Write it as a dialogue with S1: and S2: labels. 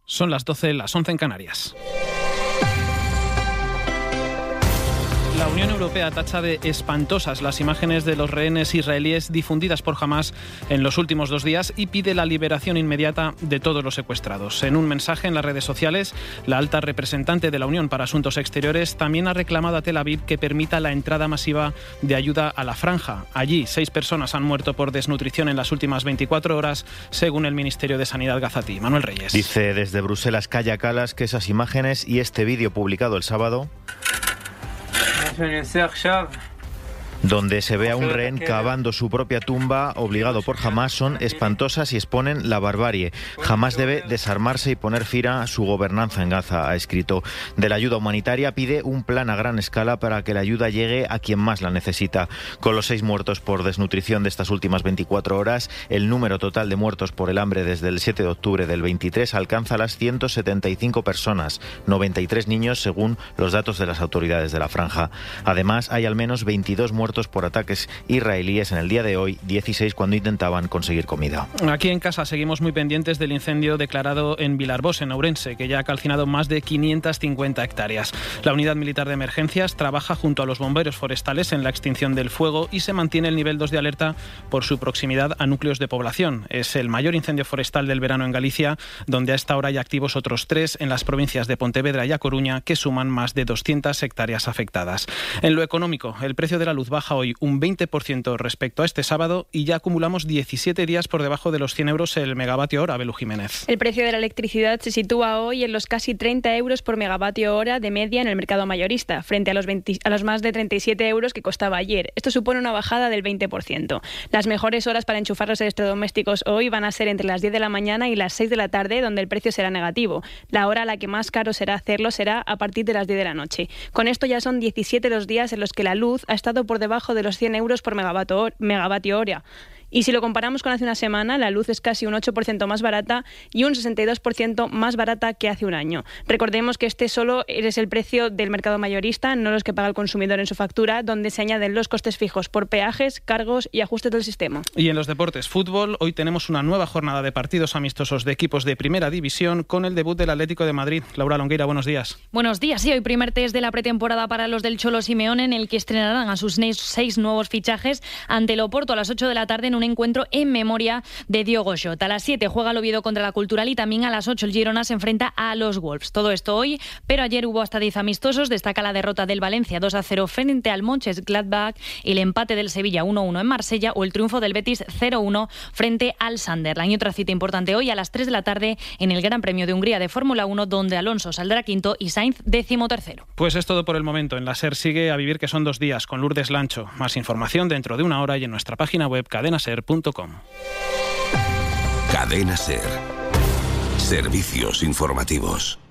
S1: Son las 12, las 11 en Canarias. La Unión Europea tacha de espantosas las imágenes de los rehenes israelíes difundidas por Hamás en los últimos 2 días y pide la liberación inmediata de todos los secuestrados. En un mensaje en las redes sociales, la alta representante de la Unión para Asuntos Exteriores también ha reclamado a Tel Aviv que permita la entrada masiva de ayuda a la franja. Allí, 6 personas han muerto por desnutrición en las últimas 24 horas, según el Ministerio de Sanidad gazatí. Manuel Reyes.
S2: Dice desde Bruselas Kaya Kalas que esas imágenes y este vídeo publicado el sábado, donde se ve a un rehén cavando su propia tumba obligado por Hamás, son espantosas y exponen la barbarie. Hamás debe desarmarse y poner fin a su gobernanza en Gaza, ha escrito. De la ayuda humanitaria pide un plan a gran escala para que la ayuda llegue a quien más la necesita. Con los 6 muertos por desnutrición de estas últimas 24 horas, el número total de muertos por el hambre desde el 7 de octubre del 23 alcanza las 175 personas, 93 niños según los datos de las autoridades de la franja. Además, hay al menos 22 muertos por ataques israelíes en el día de hoy, 16 cuando intentaban conseguir comida.
S1: Aquí en casa seguimos muy pendientes del incendio declarado en Vilarbós, en Ourense, que ya ha calcinado más de 550 hectáreas. La unidad militar de emergencias trabaja junto a los bomberos forestales en la extinción del fuego y se mantiene el nivel 2 de alerta por su proximidad a núcleos de población. Es el mayor incendio forestal del verano en Galicia, donde a esta hora hay activos otros 3 en las provincias de Pontevedra y A Coruña, que suman más de 200 hectáreas afectadas. En lo económico, el precio de la luz baja hoy un 20% respecto a este sábado y ya acumulamos 17 días por debajo de los 100 euros el megavatio hora. Belú Jiménez.
S3: El precio de la electricidad se sitúa hoy en los casi 30 euros por megavatio hora de media en el mercado mayorista, frente a los más de 37 euros que costaba ayer. Esto supone una bajada del 20%. Las mejores horas para enchufar los electrodomésticos hoy van a ser entre las 10 de la mañana y las 6 de la tarde, donde el precio será negativo. La hora a la que más caro será hacerlo será a partir de las 10 de la noche. Con esto ya son 17 los días en los que la luz ha estado por debajo de los 100 euros por megavatio hora. Y si lo comparamos con hace una semana, la luz es casi un 8% más barata y un 62% más barata que hace un año. Recordemos que este solo es el precio del mercado mayorista, no los que paga el consumidor en su factura, donde se añaden los costes fijos por peajes, cargos y ajustes del sistema.
S1: Y en los deportes, fútbol, hoy tenemos una nueva jornada de partidos amistosos de equipos de Primera División con el debut del Atlético de Madrid. Laura Longueira, buenos días.
S4: Buenos días. Sí, hoy primer test de la pretemporada para los del Cholo Simeone, en el que estrenarán a sus 6 nuevos fichajes ante el Oporto a las 8 de la tarde en un encuentro en memoria de Diogo Jota. A las 7 juega el Oviedo contra la Cultural y también a las 8 el Girona se enfrenta a los Wolves. Todo esto hoy, pero ayer hubo hasta 10 amistosos. Destaca la derrota del Valencia 2-0 frente al Mönchengladbach, el empate del Sevilla 1-1 en Marsella o el triunfo del Betis 0-1 frente al Sunderland. Y otra cita importante hoy a las 3 de la tarde en el Gran Premio de Hungría de Fórmula 1, donde Alonso saldrá quinto y Sainz 13º.
S1: Pues es todo por el momento. En la SER sigue A Vivir, que son 2 días, con Lourdes Lancho. Más información dentro de una hora y en nuestra página web cadenaser.com.
S5: Cadena SER. Servicios informativos.